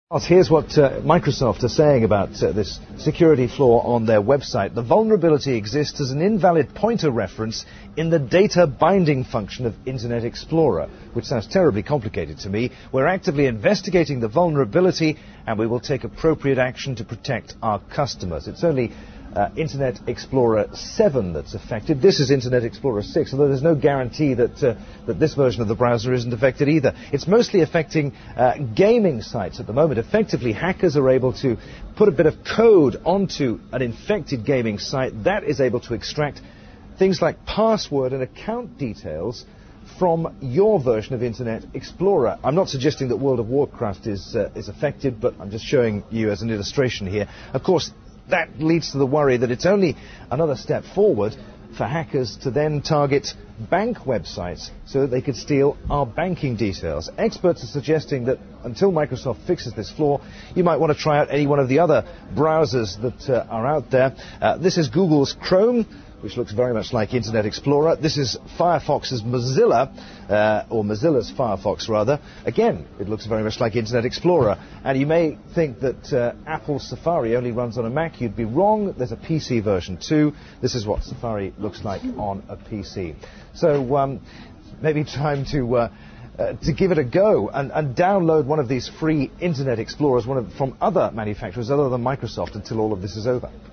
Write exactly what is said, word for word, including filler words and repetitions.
Here's what uh, Microsoft are saying about uh, this security flaw on their website. The vulnerability exists as an invalid pointer reference in the data binding function of Internet Explorer, which sounds terribly complicated to me. We're actively investigating the vulnerability and we will take appropriate action to protect our customers. It's only Uh, Internet Explorer seven that's affected. This is Internet Explorer six, although there's no guarantee that, uh, that this version of the browser isn't affected either. It's mostly affecting uh, gaming sites at the moment. Effectively, hackers are able to put a bit of code onto an infected gaming site that is able to extract things like password and account details from your version of Internet Explorer. I'm not suggesting that World of Warcraft is, uh, is affected, but I'm just showing you as an illustration here. Of course, that leads to the worry that it's only another step forward for hackers to then target bank websites so that they could steal our banking details. Experts are suggesting that until Microsoft fixes this flaw, you might want to try out any one of the other browsers that uh, are out there. Uh, this is Google's Chrome, which looks very much like Internet Explorer. This is Firefox's Mozilla, uh, or Mozilla's Firefox rather. Again, it looks very much like Internet Explorer. And you may think that uh, Apple's Safari only runs on a Mac. You'd be wrong. There's a P C version too. This is what Safari looks like on a P C. So um, maybe time to uh, uh, to give it a go and, and download one of these free Internet Explorers one of, from other manufacturers other than Microsoft until all of this is over.